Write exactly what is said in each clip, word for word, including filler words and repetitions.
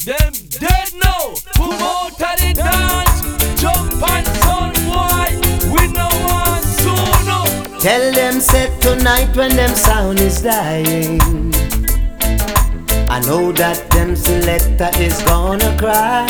Them dead now. Come out of the dance. Jump and sound boy. We no want soon up. Tell them set tonight when them sound is dying. I know that them selector is gonna cry.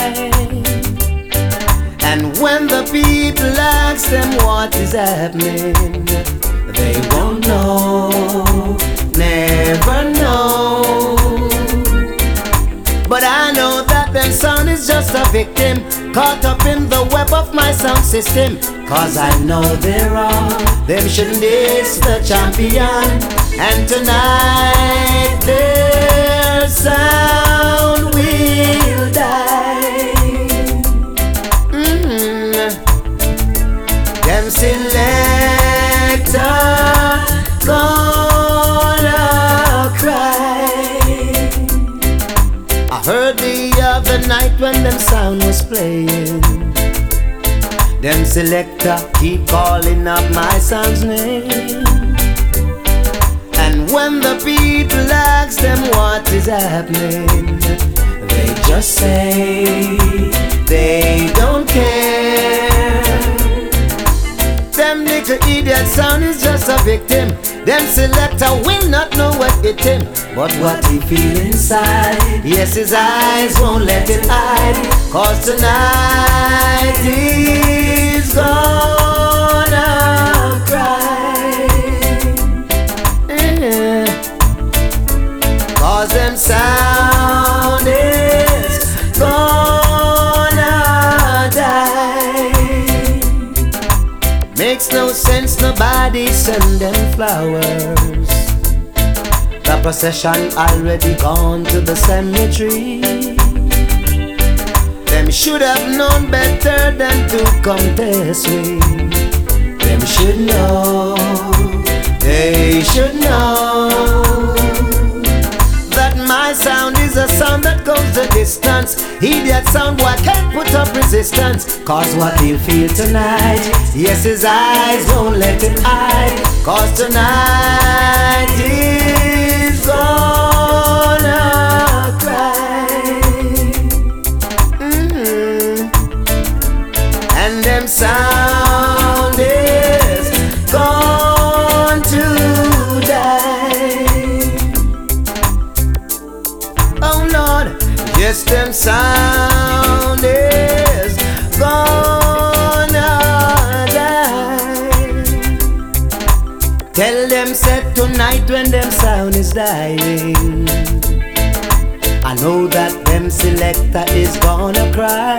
And when the people ask them what is happening, they won't know, never know. But I know that them sound is just a victim, caught up in the web of my sound system. Cause I know they're wrong, them shouldn't diss the champion. And tonight their sound will die. Mm-hmm. Them selector gonna cry. I heard the other night when them sound was playing, them selector keep calling up my son's name. And when the people ask them what is happening, they just say they don't care. Them little idiot sound is just a victim. Them selector will not know what hit him, but what he feel inside, yes, his eyes won't let it hide. Cause tonight he's gonna cry. Yeah. Cause them sound is gonna die. Makes no sense nobody send them flowers. The procession already gone to the cemetery. Them should have known better than to come this way. Them should know, they should know that my sound is a sound that goes the distance. Idiot sound boy can't put up resistance. Cause what he'll feel tonight, yes, his eyes won't let it hide. Cause tonight he's gonna cry. Mm-hmm. And them sound is gone to die. Oh Lord, yes, them sound is gonna die. Tell them set tonight when them sound is dying. I know that them selector is gonna cry.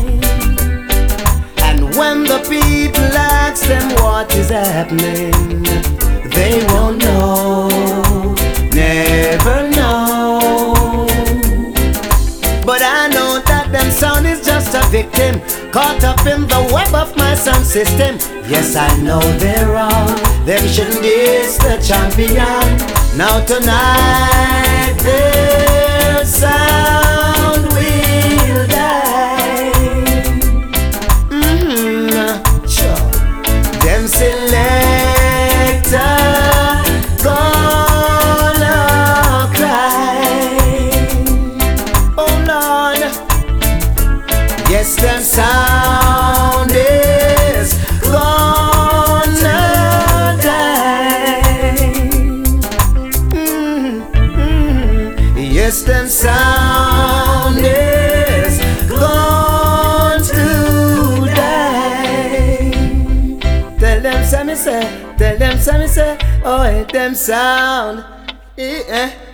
And when the people ask them what is happening, they won't know, never know. But I know that them sound is just a victim, caught up in the web of my sound system. Yes, I know they're wrong, them shouldn't diss the champion. Now tonight their sound will die. Mm-hmm. Sure. Them selector gonna cry. Oh Lord, yes, them sound is gonna die. Mm-hmm. Yes, them sound is going to die. Tell them, say me say, tell them, say me say, oh, them sound, eh, eh.